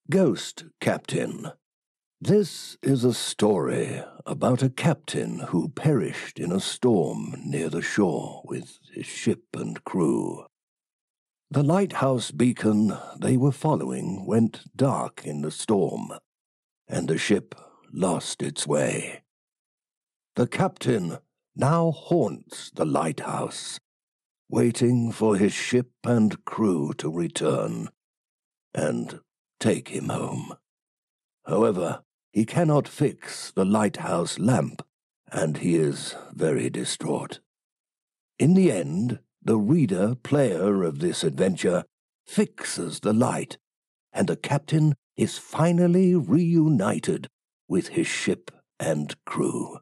Ghost Captain. This is a story about a captain who perished in a storm near the shore with his ship and crew. The lighthouse beacon they were following went dark in the storm, and the ship lost its way. The captain now haunts the lighthouse, waiting for his ship and crew to return and take him home. However, he cannot fix the lighthouse lamp, and he is very distraught. In the end, the player of this adventure fixes the light, and the captain is finally reunited with his ship and crew.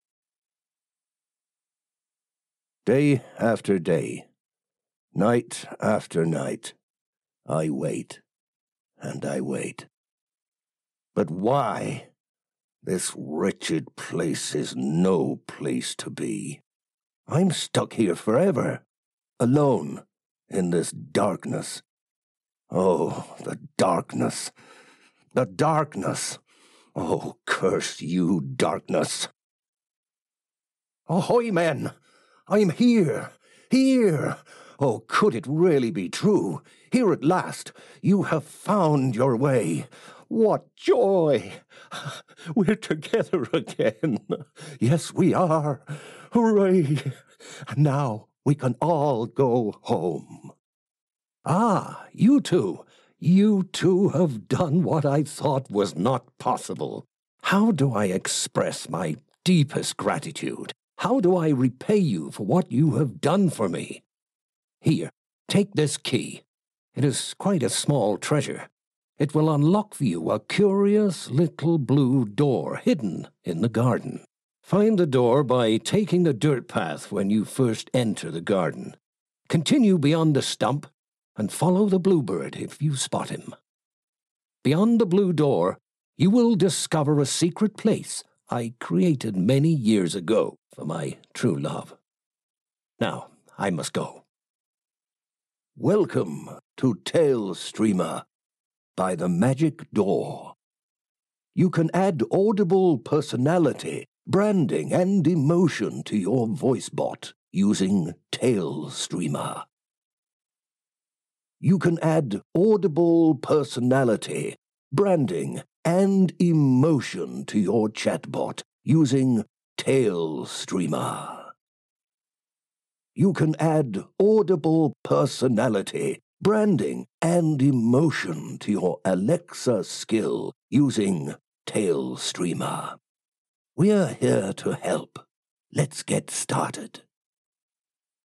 Day after day, night after night, I wait, and I wait. But why? This wretched place is no place to be. I'm stuck here forever, alone, in this darkness. Oh, the darkness! The darkness! Oh, curse you, darkness! Ahoy, men! I'm here! Here! Oh, could it really be true? Here at last, you have found your way. What joy! We're together again. Yes, we are. Hooray! And now we can all go home. Ah, you two have done what I thought was not possible. How do I express my deepest gratitude? How do I repay you for what you have done for me? Here, take this key. It is quite a small treasure. It will unlock for you a curious little blue door hidden in the garden. Find the door by taking the dirt path when you first enter the garden. Continue beyond the stump and follow the bluebird if you spot him. Beyond the blue door, you will discover a secret place I created many years ago for my true love. Now, I must go. Welcome to Tale Streamer by the Magic Door. You can add audible personality, branding, and emotion to your voice bot using Tale Streamer. You can add audible personality, branding, and emotion to your chatbot using Tale Streamer. You can add audible personality, branding, and emotion to your Alexa skill using Tale Streamer. We're here to help. Let's get started.